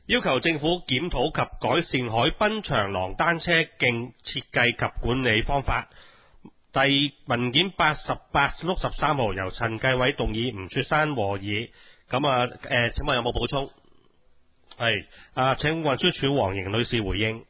要求政府檢討及改善海濱長廊單車徑設計及管理方法。第文件88/63號由陳繼偉動議，吳雪山和議。咁請問有冇補充？係請運輸署黃瑩女士回應。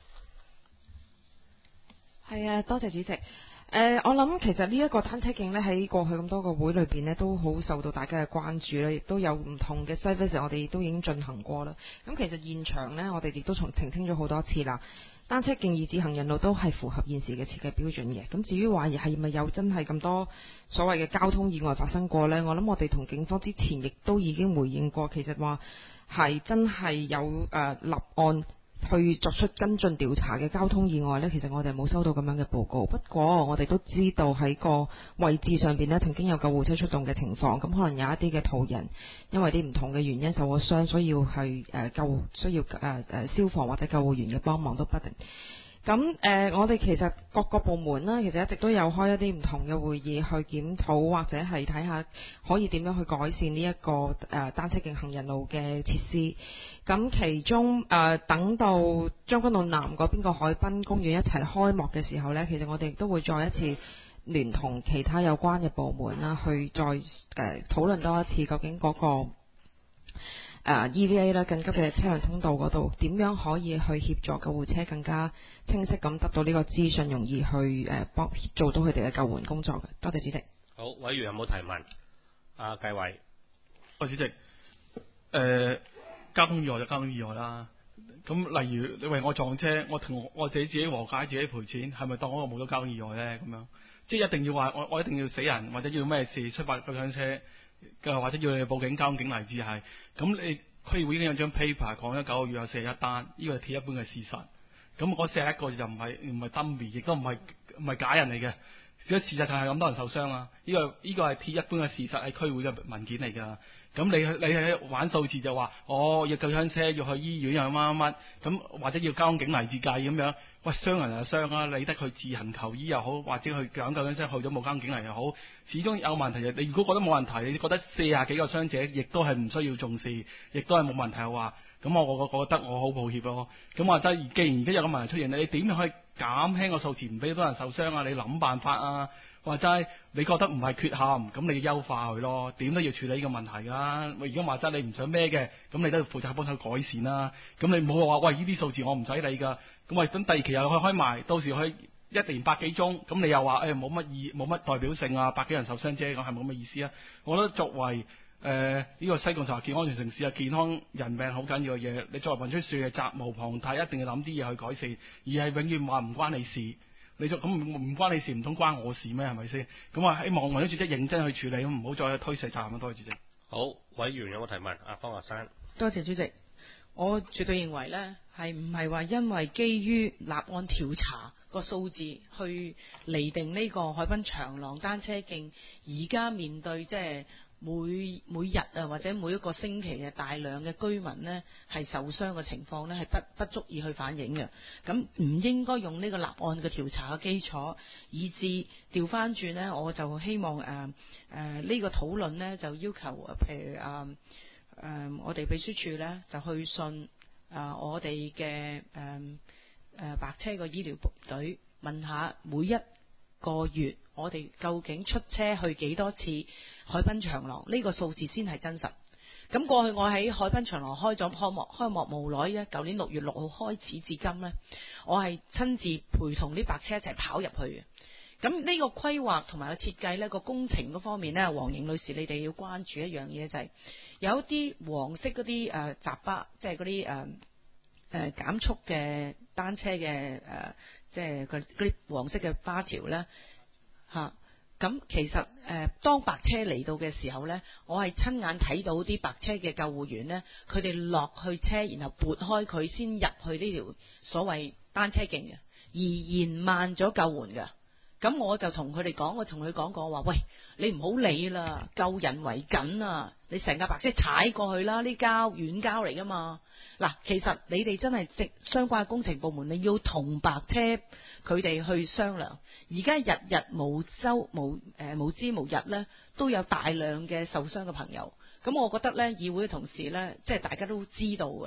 係啊，多謝主席。我諗其實呢一個單車徑呢，喺過去咁多個會裏邊呢，都好受到大家嘅關注啦，亦都有唔同嘅 service， 我哋亦都已經進行過啦。咁其實現場呢，我哋亦都澄清咗好多次啦。單車徑以至行人路都係符合現時嘅設計標準嘅。咁至於話係咪有真係咁多所謂嘅交通意外發生過呢？我諗我哋同警方之前亦都已經回應過，其實話係真係有立案去作出跟進調查嘅交通意外呢，其實我哋冇收到咁樣嘅報告。不過我哋都知道喺個位置上邊呢，曾經有救護車出動嘅情況。咁可能有一啲嘅途人因為啲唔同嘅原因受咗傷，需要需要消防或者救護員嘅幫忙都不定。咁我哋其實各個部門啦，其實一直都有開一啲唔同嘅會議去檢討，或者係睇下可以點樣去改善呢一個單車徑行人路嘅設施。咁其中等到將軍澳南嗰邊個海濱公園一齊開幕嘅時候呢，其實我哋亦都會再一次聯同其他有關嘅部門啦，去再討論多一次究竟嗰個EVA 啦，緊急嘅車輛通道嗰度點樣可以去協助救護車更加清晰咁得到呢個資訊，容易去做到佢哋嘅救援工作嘅。多謝主席。 好，委員有冇提問？繼偉。 主席，交通意外就交通意外啦。咁例如你為我撞車，我同我自己和解，自己賠錢，係咪當我冇咗交通意外呢？咁樣即係一定要話我一定要死人，或者要咩事出發救傷車，或者要你報警交警嚟至係。咁你區議會已經有張 paper 講咗9個月有41單，呢個係鐵一般嘅事實。咁嗰41個就唔係 dummy， 亦都唔係假人嚟嘅。事實上係咁多人受傷啊！呢個係鐵一般嘅事實，係區會嘅文件嚟㗎。咁你喺玩數字就話，要救傷車要去醫院又乜，咁或者要交警嚟至計咁樣。喂，傷人就傷啊，理得佢自行求醫又好，或者去救傷車去咗冇交警嚟又好，始終有問題。你如果覺得冇問題，你覺得40幾個傷者亦都係唔需要重視，亦都係冇問題嘅話，咁我覺得我好抱歉咯。咁或者既然而家有個問題出現，你點樣可以減輕個數字，唔俾多人受傷啊？你諗辦法啊！或者你覺得唔係缺陷，咁你優化佢咯，點都要處理呢個問題㗎。如果話齋你唔想孭嘅，咁你都要負責幫手改善啦。咁你唔好話喂，呢啲數字我唔使理㗎。咁喂，等第二期又去開埋，到時去一年百幾宗，咁你又話冇乜代表性啊，百幾人受傷啫，咁係冇乜意思啊。我覺得作為呢個西貢就話健康全城市啊，健康人命好緊要嘅嘢，你作為運輸署係責無旁貸，一定要諗啲嘢去改善，而係永遠話唔關你事。你咁唔關你事，唔通關我事咩？係咪先？咁希望運輸署即係認真去處理，唔好再推卸責任。多謝主席。 好，委員有冇提問？方學生。 多謝主席。我絕對認為呢係唔係話因為基於立案調查個數字去釐定呢個海濱長廊單車徑，而家面對即係每日啊，或者每一個星期嘅大量嘅居民呢係受傷嘅情況呢係不足以去反映嘅。咁唔應該用呢個立案嘅調查嘅基礎，以致調翻轉呢，我就希望呢個討論呢就要求譬如我哋秘書處呢就去信我哋嘅白車個醫療部隊，問下每一個月我哋究竟出車去幾多次海濱長廊，呢個數字先係真實。咁過去我喺海濱長廊開幕無耐嘅，舊年6月6號開始至今呢，我係親自陪同啲白車一齊跑入去嘅。咁呢個規劃同埋個設計呢，個工程嗰方面呢，黃瑩女士你哋要關注一樣嘢，就係有啲黃色嗰啲閘巴，即係嗰啲減速嘅單車嘅即係嗰啲黃色嘅巴條呢。咁其實當白車嚟到嘅時候呢，我係親眼睇到啲白車嘅救護員呢，佢哋落去車，然後撥開佢先入去呢條所謂單車徑嘅，而延慢咗救援嘅。咁我就同佢哋講，我同佢講過話，喂，你唔好理啦，救人為緊啊！你成架白車踩過去啦，呢膠軟膠嚟噶嘛。嗱，其實你哋真係相關嘅工程部門，你要同白車佢哋去商量。而家日日無知無日呢，都有大量嘅受傷嘅朋友。咁我覺得呢，議會嘅同事呢，即係大家都知道噶啦。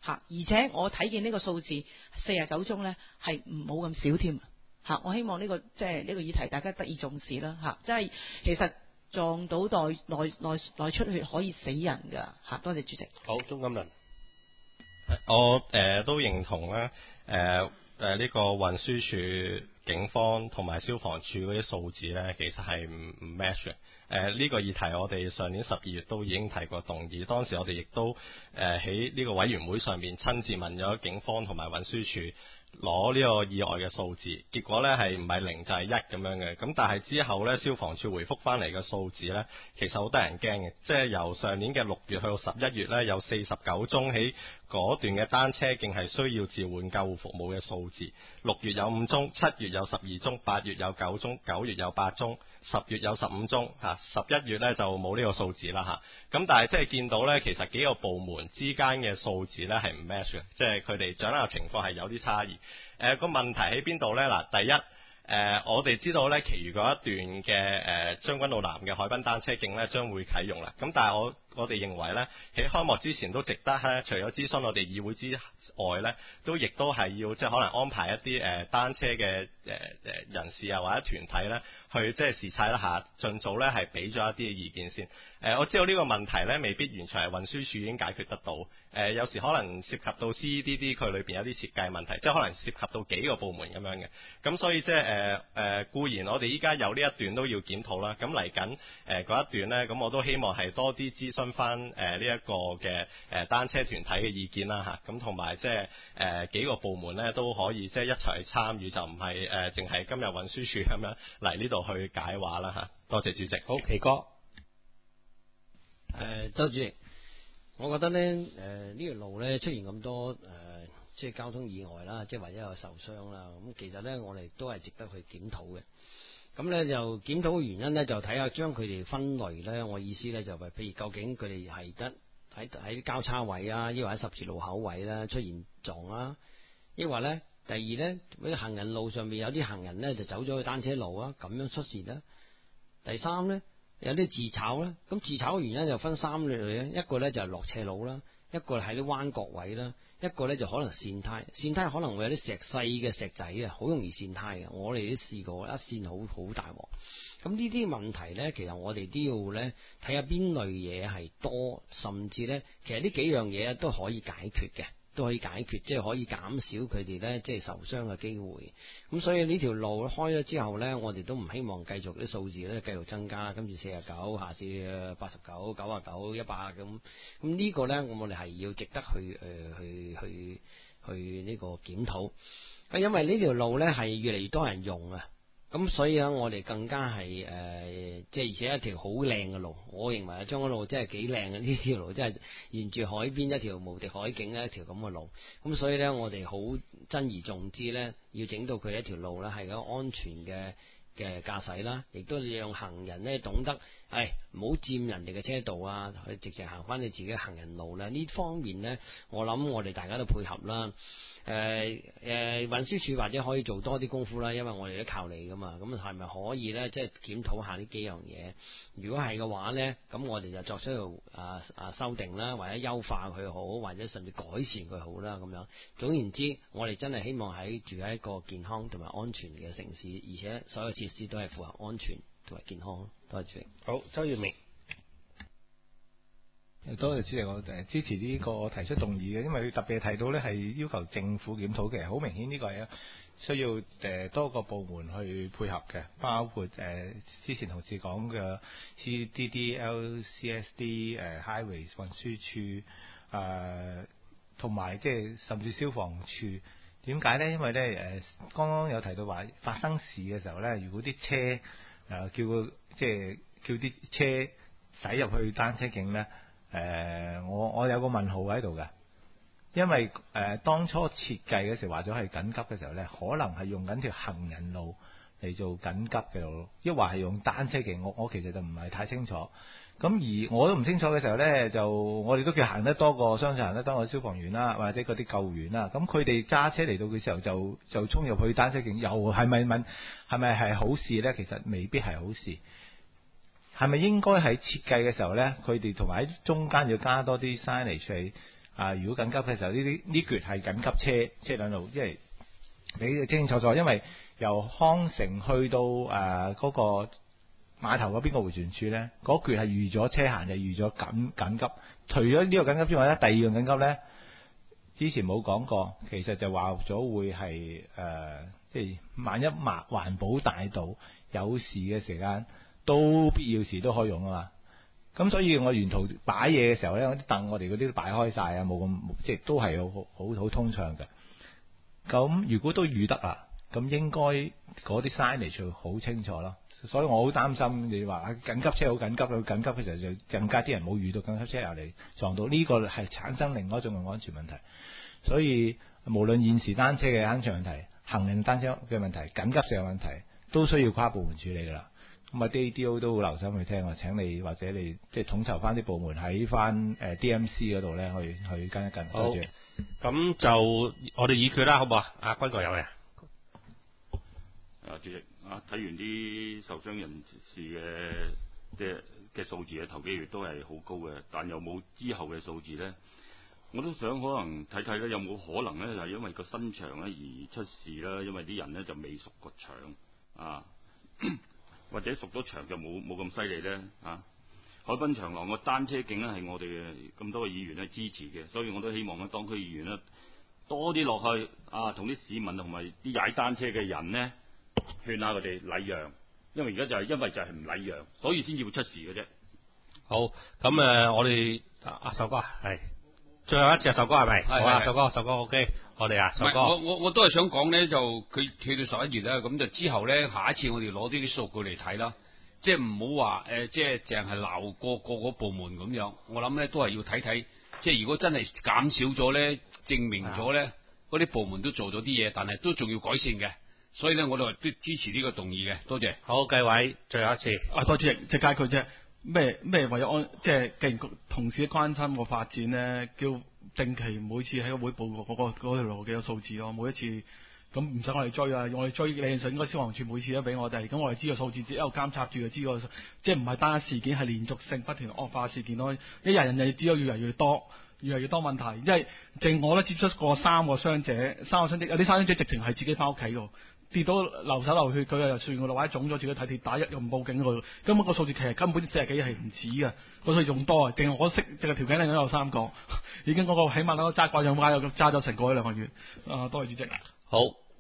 而且我睇見呢個數字49宗呢係冇咁少添我希望呢個即係呢個議題大家得以重視啦即係其實撞到內出血可以死人㗎多謝主席。 好，鍾錦麟。 我都認同咧呢個運輸署、警方同埋消防處嗰啲數字咧，其實係唔 match 嘅。呢個議題我哋上年12月都已經提過動議，當時我哋亦都喺呢個委員會上面親自問咗警方同埋運輸署攞呢個意外嘅數字，結果呢係唔係0就係1咁樣嘅。咁但係之後呢，消防處回覆翻嚟嘅數字呢，其實好得人驚嘅，即係由上年嘅6月去到11月呢，有49宗喺嗰段嘅單車徑係需要召喚救護服務嘅數字。6月有5宗，7月有12宗，8月有9宗，9月有8宗，10月有15宗11月呢就冇呢個數字啦咁但係即係見到呢，其實幾個部門之間嘅數字呢係唔 match 嘅，即係佢哋掌握嘅情況係有啲差異。個問題喺邊度呢？嗱，第一，我哋知道呢，其餘嗰一段嘅將軍澳南嘅海濱單車徑呢將會啟用啦。咁但係我哋認為呢，喺開幕之前都值得呢，除咗諮詢我哋議會之外呢，都亦都係要即係可能安排一啲單車嘅人士啊或者團體呢，去即係視察一下，盡早呢係俾咗一啲嘅意見先。我知道呢個問題呢未必完全係運輸署已經解決得到。有時可能涉及到 CEDD 佢裏邊有啲設計問題，即係可能涉及到幾個部門咁樣嘅。咁所以即係固然我哋依家有呢一段都要檢討啦。咁嚟緊嗰一段呢，咁我都希望係多啲諮詢翻呢一個嘅單車團體嘅意見啦咁同埋即係幾個部門呢都可以即係一齊去參與，就唔係淨係今日運輸署咁樣嚟呢度去解話啦多謝主席。 好，奇哥。 周主席，我覺得呢呢條路呢出現咁多即係交通意外啦，即係或者有受傷啦，咁其實呢，我哋都係值得去檢討嘅。咁呢，就檢討嘅原因呢，就睇下將佢哋分類呢。我意思呢，就係譬如究竟佢哋係得喺交叉位啊，抑或喺十字路口位啦出現撞啦，抑或呢，第二呢，喺行人路上面有啲行人呢就走咗去單車路啊，咁樣出事啦。第三呢，有啲自炒啦，咁自炒嘅原因就分3類咧，一個呢就係落斜路啦，一個喺啲彎角位啦，一個呢就可能跣胎可能會有啲細嘅石仔啊，好容易跣胎嘅，我哋都試過，一跣好大鑊。咁呢啲問題呢，其實我哋都要呢睇下邊類嘢係多，甚至呢，其實呢幾樣嘢都可以解決嘅。即係可以減少佢哋呢，即係受傷嘅機會。咁所以呢條路開咗之後呢，我哋都唔希望繼續啲數字呢繼續增加，跟住49，下次89、99、100咁。咁呢個呢，我哋係要值得去呢個檢討。因為呢條路呢係越嚟越多人用啊。咁所以我哋更加係即係而且一條好靚嘅路，我認為將軍路真係幾靚嘅，呢條路真係沿住海邊一條無敵海景一條咁嘅路。咁所以呢，我哋好珍而重之呢，要整到佢一條路呢係個安全嘅駕駛啦，亦都讓行人呢懂得唔好佔人哋嘅車道啊，去直情行翻你自己行人路啦。呢方面呢，我諗我哋大家都配合啦。運輸署或者可以做多啲功夫啦，因為我哋都靠你噶嘛。咁係咪可以呢？即係檢討下呢幾樣嘢？如果係嘅話呢，咁我哋就作出修訂啦，或者優化佢好，或者甚至改善佢好啦。咁樣總言之，我哋真係希望住喺一個健康同埋安全嘅城市，而且所有設施都係符合安全同埋健康。多謝主席。 好，周耀明。 多謝主席，我支持呢個提出動議嘅，因為特別提到呢係要求政府檢討嘅，好明顯呢個係需要多個部門去配合嘅，包括之前同事講嘅 CDD、LCSD、Highways 運輸署同埋即係甚至消防處。點解呢？因為呢剛剛有提到話發生事嘅時候呢，如果啲車叫啲車駛入去單車徑呢。我有個問號喺度嘅，因為當初設計嘅時候話咗係緊急嘅時候呢，可能係用緊條行人路嚟做緊急嘅路，抑或係用單車徑，我其實就唔係太清楚。咁而我都唔清楚嘅時候呢，就我哋都叫行得多過，相信行得多過消防員啦，或者嗰啲救護員啦。咁佢哋揸車嚟到嘅時候就衝入去單車徑，又係咪係好事呢？其實未必係好事。係咪應該喺設計嘅時候呢，佢哋同埋喺中間要加多啲 signage 如果緊急嘅時候，呢橛係緊急車輛路，因為你清清楚楚，因為由康城去到嗰個碼頭嗰邊個迴旋處咧，嗰橛係預咗車行就預咗緊急。除咗呢個緊急之外咧，第二樣緊急咧，之前冇講過，其實就話咗會係即係萬一環保大道有事嘅時間，都必要時都可以用啊嘛。咁所以我沿途擺嘢嘅時候咧，啲凳我哋嗰啲都擺開晒啊，冇咁即係都係好通暢嘅。咁如果都預得啦，咁應該嗰啲 signage好清楚咯。所以我好擔心你話緊急車好緊急，緊急嘅時候就更加啲人冇遇到緊急車入嚟撞到，呢個係產生另外一種嘅安全問題。所以無論現時單車嘅安全問題、行人單車嘅問題、緊急上嘅問題，都需要跨部門處理㗎啦。咁啊，DO 都好留心去聽，我請你或者你即係統籌翻啲部門喺翻DMC 嗰度咧，去跟一跟。 好， 多謝。 咁就我哋議決啦，好唔好啊？阿君哥有嘅。 主席睇完啲受傷人士嘅數字頭幾月都係好高嘅，但有冇之後嘅數字咧？我都想可能睇睇咧，有冇可能咧，就係因為個新場咧而出事啦，因為啲人咧就未熟個場啊，或者熟咗場就冇咁犀利咧啊！海濱長廊個單車徑咧係我哋嘅咁多個議員咧支持嘅，所以我都希望咧當區議員咧多啲落去啊，同啲市民同埋啲踩單車嘅人咧勸下佢哋禮讓，因為而家就係唔禮讓，所以先至會出事嘅啫。 好，咁我哋阿壽哥係最後一次，阿壽哥係咪？好啊，壽哥 OK， 我哋壽哥， 我都係想講咧，就佢去到11月咧，咁就之後咧，下一次我哋攞啲數據嚟睇啦，即係唔好話即係淨係鬧個部門咁樣。我諗咧都係要睇睇，即係如果真係減少咗咧，證明咗咧嗰啲部門都做咗啲嘢，但係都仲要改善嘅。所以咧，我哋都支持呢個動議嘅。多謝。 好，繼位，最後一次。 多謝，即係佢啫。咩為咗即係既然同事關心個發展咧，叫定期每次喺個會報嗰條路嘅數字咯。每一次咁唔使我哋追啊，我哋追理論上應該消防處每次都俾我哋，咁我哋知個數字，一路監察住就知個，即係唔係單一事件，係連續性不斷惡化事件咯。一日人就知道越嚟越多問題，因為淨我咧接觸過3個傷者，有啲傷者直情係自己翻屋企喎。跌到流手流血，佢又算個或者腫咗，自己睇跌打又唔報警佢，根本個數字其實根本40幾日係唔止嘅，個數字仲多啊！淨係我識，淨係條頸領都有3個，已經嗰個起碼都揸掛有揸咗成個1-2個月。多謝主席。 好，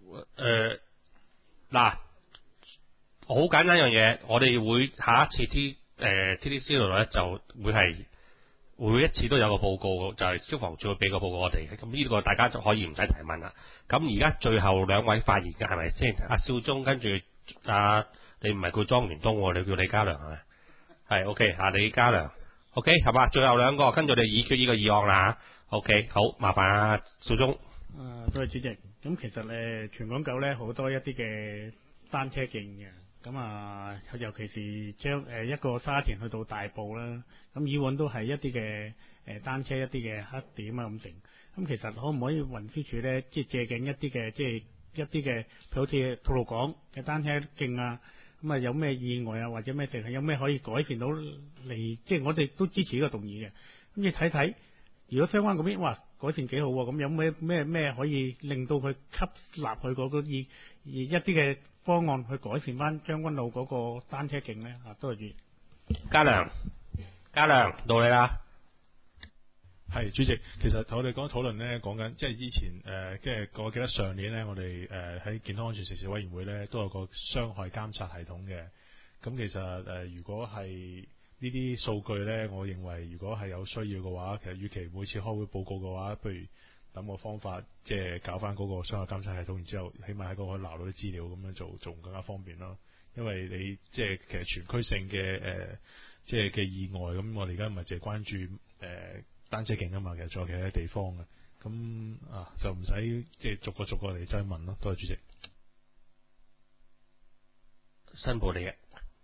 嗱，好簡單一樣嘢，我哋會下一次TDC 度咧就會係每一次都有個報告，就係消防處會俾個報告我哋嘅。咁呢個大家就可以唔使提問啦。咁而家最後2位發言嘅係咪先？阿少忠跟住你唔係叫莊元東，你叫李家良係咪？係 OK 李家良 OK 係嘛？最後2個跟住你議決呢個議案啦嚇。OK 好，麻煩阿少忠。 多謝主席。咁其實全港九咧好多一啲嘅單車徑嘅。咁尤其是將一個沙田去到大埔啦，咁以往都係一啲嘅單車一啲嘅黑點啊咁成。咁其實可唔可以運輸署咧，即係借鏡一啲嘅，即係一啲嘅，譬如好似吐露港嘅單車徑啊，咁有咩意外啊，或者咩定係有咩可以改善到嚟？即係我哋都支持呢個動議嘅。咁你睇睇，如果相關嗰邊哇改善幾好喎，咁有咩可以令到佢吸納佢嗰個一啲嘅方案去改善翻將軍澳嗰個單車徑咧？多謝主席。 家良到你啦。 係主席，其實我哋講討論咧，講緊即係之前即係我記得上年咧，我哋喺健康安全事務委員會咧都有個傷害監察系統嘅。咁其實如果係呢啲數據咧，我認為如果係有需要嘅話，其實與其每次開會報告嘅話，不如諗個方法，即係搞翻嗰個傷害監察系統，然之後起碼喺嗰個可以撈到啲資料，咁樣做更加方便咯。因為你即係其實全區性嘅即係嘅意外，咁我哋而家唔係淨係關注單車徑啊嘛，其實仲有其他地方嘅，咁就唔使即係逐個嚟追問咯。多謝主席。 申報你嘅。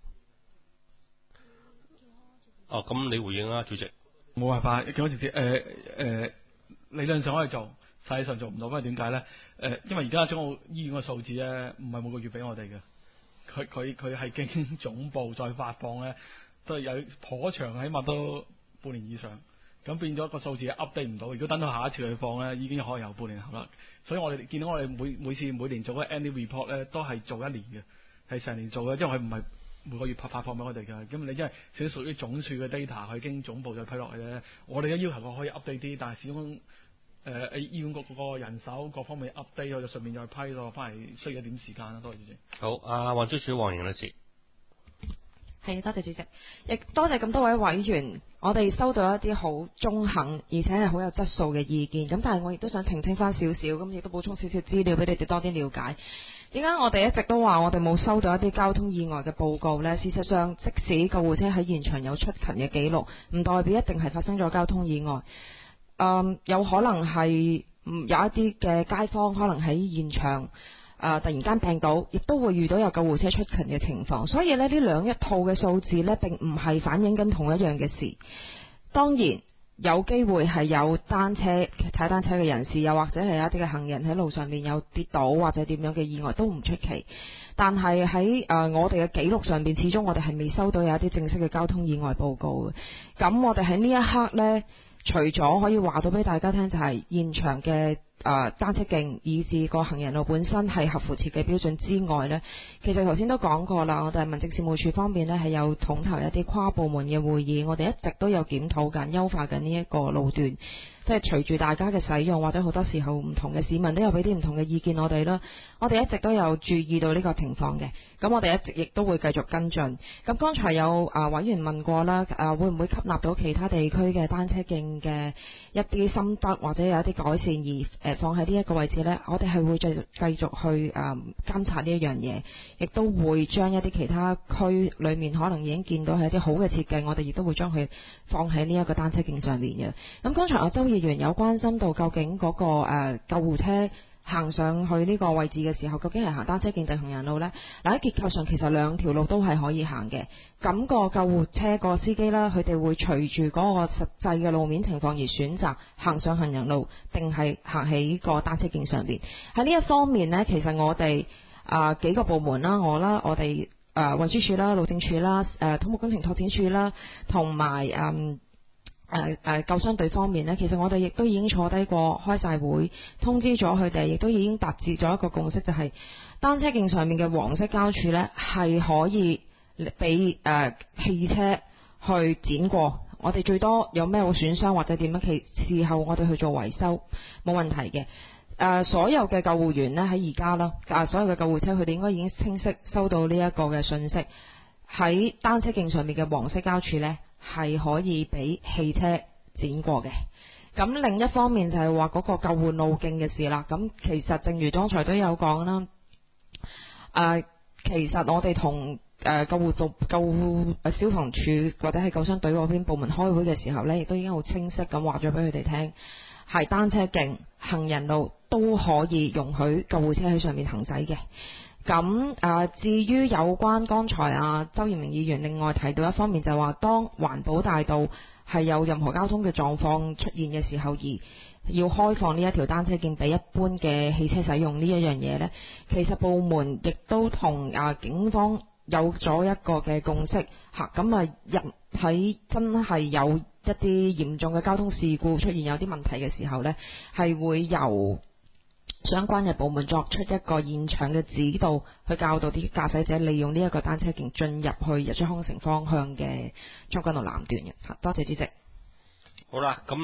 咁你回應啦，主席。 冇辦法，幾多時理論上可以做，實際上做唔到，因為點解咧？因為而家將澳醫院嘅數字咧，唔係每個月俾我哋嘅，佢係經總部再發放咧，都係有頗長，起碼都半年以上。 咁變咗個數字 update 唔到。如果等到下一次去放咧，已經可能有半年後啦。所以我哋見到我哋每年做嗰個 annual report 咧，都係做一年嘅，係成年做嘅，因為佢唔係每個月發放俾我哋嘅。咁你因為少屬於總署嘅 data，佢經總部再批落去咧，我哋嘅要求佢可以 update 啲，但係始終醫院局嗰個人手各方面 update，我就順便再批咯，翻嚟需要一點時間啦。多謝主席。 好，運輸署黃營女士。 係，多謝主席，亦多謝咁多位委員。我哋收到一啲好中肯，而且係好有質素嘅意見。咁但係我亦都想澄清翻少少，咁亦都補充少少資料俾你哋多啲了解。點解我哋一直都話我哋冇收到一啲交通意外嘅報告呢？事實上，即使救護車喺現場有出勤嘅記錄，唔代表一定係發生咗交通意外。有可能係有一啲嘅街坊可能喺現場突然間病倒，亦都會遇到有救護車出勤嘅情況。所以呢兩一套嘅數字呢，並唔係反映緊同一樣嘅事。當然有機會係有踩單車嘅人士，又或者係一啲嘅行人喺路上面有跌倒或者點樣嘅意外都唔出奇。但係喺我哋嘅記錄上面，始終我哋係未收到有一啲正式嘅交通意外報告嘅。咁我哋喺呢一刻呢，除咗可以話到俾大家聽，就係現場嘅單車徑以至個行人路本身係合乎設計標準之外呢，其實頭先都講過啦，我哋民政事務處方面呢係有統籌一啲跨部門嘅會議，我哋一直都有檢討緊、優化緊呢一個路段，即係隨住大家嘅使用，或者好多時候唔同嘅市民都有俾啲唔同嘅意見我哋啦，我哋一直都有注意到呢個情況嘅，咁我哋一直亦都會繼續跟進。咁剛才有委員問過啦，會唔會吸納到其他地區嘅單車徑嘅一啲心得或者有一啲改善而放喺呢一個位置呢？我哋係會繼續去監察呢一樣嘢，亦都會將一啲其他區裏面可能已經見到係一啲好嘅設計，我哋亦都會將佢放喺呢一個單車徑上面嘅。咁剛才阿周議員有關心到究竟嗰個救護車行上去呢個位置嘅時候，究竟係行單車徑定行人路呢？嗱，喺結構上其實兩條路都係可以行嘅。咁個救護車個司機啦，佢哋會隨住嗰個實際嘅路面情況而選擇行上行人路，定係行喺個單車徑上邊。喺呢一方面呢，其實我哋幾個部門啦，我哋運輸署啦、路政署啦、土木工程拓展署啦，同埋救傷隊方面呢，其實我哋亦都已經坐低過開晒會，通知咗佢哋，亦都已經達至咗一個共識，就係單車徑上面嘅黃色膠柱呢係可以俾汽車去剪過。我哋最多有咩會損傷或者點樣，事後我哋去做維修冇問題嘅。所有嘅救護員呢，喺而家啦，所有嘅救護車佢哋應該已經清晰收到呢一個嘅信息，喺單車徑上面嘅黃色膠柱呢係可以俾汽車剪過嘅。咁另一方面就係話嗰個救護路徑嘅事啦。咁其實正如剛才都有講啦，其實我哋同救護消防處或者係救傷隊嗰邊部門開會嘅時候呢，亦都已經好清晰咁話咗俾佢哋聽，係單車徑、行人路都可以容許救護車喺上面行駛嘅。咁至於有關剛才周賢明議員另外提到一方面，就係話當環保大道係有任何交通嘅狀況出現嘅時候，而要開放呢一條單車徑俾一般嘅汽車使用呢一樣嘢呢，其實部門亦都同警方有咗一個嘅共識嚇。咁喺真係有一啲嚴重嘅交通事故出現有啲問題嘅時候呢，係會由相關嘅部門作出一個現場嘅指導，去教導啲駕駛者利用呢一個單車徑進入去日出康城方向嘅將軍澳南段嘅。多謝主席。 好啦，咁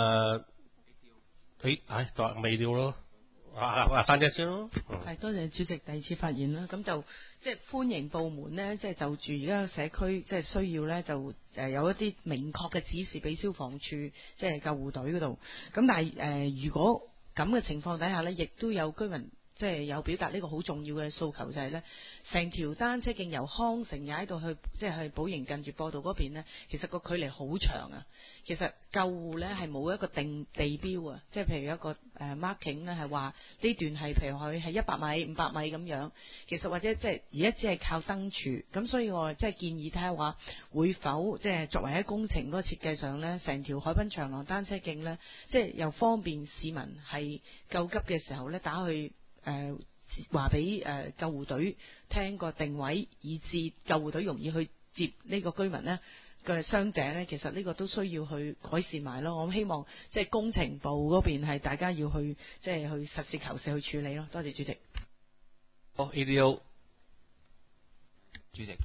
未掉咯，山姐先咯。 係，多謝主席第二次發言啦。咁就即係歡迎部門呢，即係就住而家社區即係需要呢，就有一啲明確嘅指示俾消防處，即係救護隊嗰度。咁但係如果咁嘅情況底下呢，亦都有居民即係有表達呢個好重要嘅訴求，就係呢成條單車徑由康城踩到去即係去寶盈近住播道嗰邊呢，其實個距離好長啊。其實救護呢係冇一個定地標啊，即係譬如一個marking 呢係話呢段係譬如佢係100米、500米咁樣。其實或者即係而家只係靠燈柱，咁所以我即係建議睇下話會否即係作為喺工程嗰個設計上呢，成條海濱長廊單車徑呢，即係又方便市民係救急嘅時候呢打去話俾救護隊聽個定位，以致救護隊容易去接呢個居民呢。 嘅傷者呢，其實呢個都需要去改善埋咯。我希望即係工程部嗰邊係大家要去即係去實事求是去處理咯。多謝主席。 ADO 主席，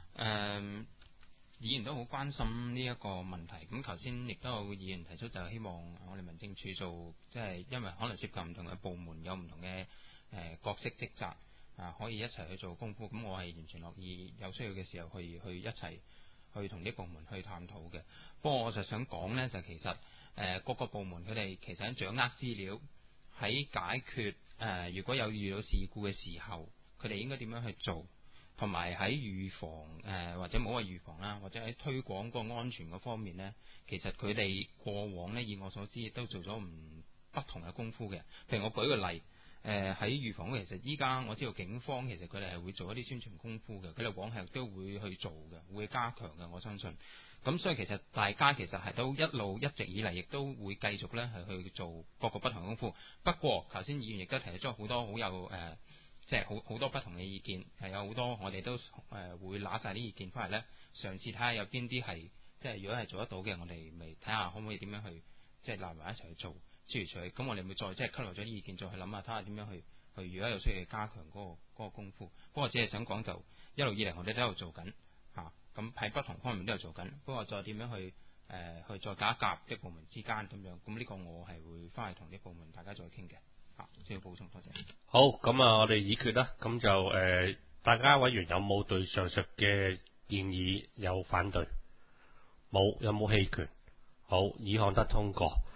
議員都好關心呢一個問題。咁頭先亦都有議員提出，就希望我哋民政處做，即係因為可能涉及唔同嘅部門，有唔同嘅角色職責可以一齊去做功夫。咁我係完全樂意有需要嘅時候去一齊去同啲部門去探討嘅。不過我就想講呢，就其實各個部門佢哋其實喺掌握資料，喺解決如果有遇到事故嘅時候，佢哋應該點樣去做？同埋喺預防或者冇話預防啦，或者喺推廣個安全嗰方面呢，其實佢哋過往呢，以我所知都做咗不同嘅功夫嘅。譬如我舉個例，喺預防其實依家我知道警方其實佢哋係會做一啲宣傳功夫嘅，佢哋往後都會去做嘅，會加強嘅，我相信。咁所以其實大家其實係都一直以嚟亦都會繼續呢係去做各個不同嘅功夫。不過頭先議員亦都提出咗好多好有即係好多不同嘅意見，係有好多我哋都會拿晒啲意見翻嚟呢，嘗試睇下有邊啲係即係如果係做得到嘅，我哋咪睇下可唔可以點樣去即係攬埋一齊去做諸如此類。咁我哋會再即係吸納咗啲意見，再去諗下睇下點樣去如果有需要加強嗰個功夫。不過只係想講就一路以嚟我哋都喺度做緊嚇，咁喺不同方面都有做緊。不過再點樣去再夾一夾啲部門之間咁樣，咁呢個我係會翻去同啲部門大家再傾嘅。先要補充，多謝。 好，咁我哋議決啦。咁就大家委員有冇對上述嘅建議有反對？冇，有冇棄權？好，議項得通過。